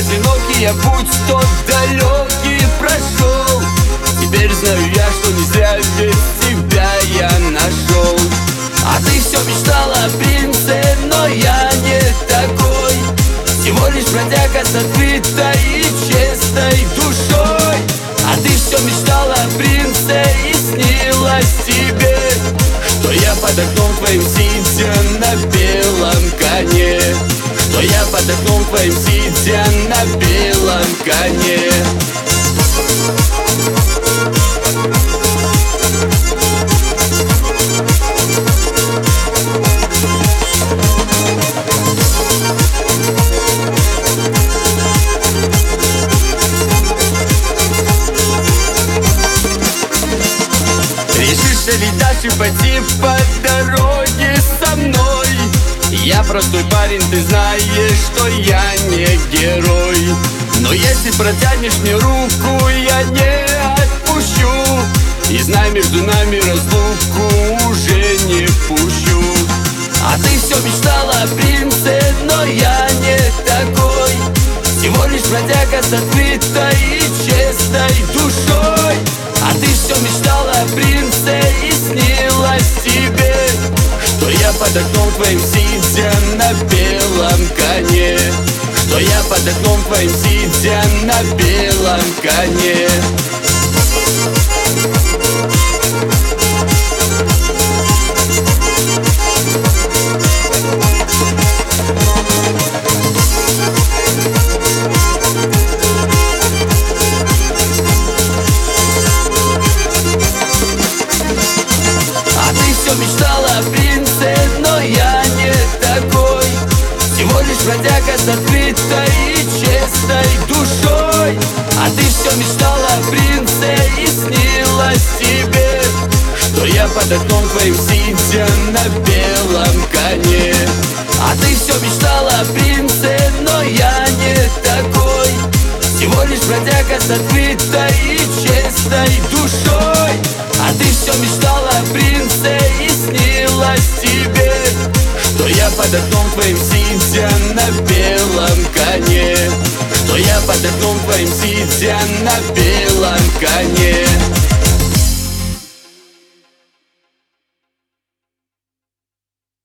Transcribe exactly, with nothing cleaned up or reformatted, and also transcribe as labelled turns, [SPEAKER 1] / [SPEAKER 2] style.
[SPEAKER 1] одинокий я путь тот далекий прошел. Теперь знаю я, что не зря без тебя я нашел. А ты все мечтала о принце, но я не такой. Всего лишь бродяга с открытой и честной душой. А ты все мечтала о принце и снилось тебе, что я под окном твоим сидя на белом коне, что я под окном твоим сидя на белом коне. Решишься ведь дальше пойти по дороге со мной? Я простой парень, ты знаешь, что я не герой. Но если протянешь мне руку, я не отпущу. И знай, между нами разлуку уже не пущу. А ты все мечтала о принце, но я не такой. Всего лишь бродяга с открытой и честной душой. А ты все мечтала о принце и снилось тебе, что я под окном твоим сидя на белом коне, что я под окном твоим сидя на белом коне. Мечтала о принце, но я не такой. Всего лишь бродяга с открытой и честной душой. А ты все мечтала о принце и снилось тебе, что я под окном твоим сидя на белом коне. А ты все мечтала о принце, но я не такой. Всего лишь бродяга с открытой и честной душой. А ты все мечтала о принце и снилось тебе, что я под окном твоим сидя на белом коне, что я под окном твоим сидя на белом коне.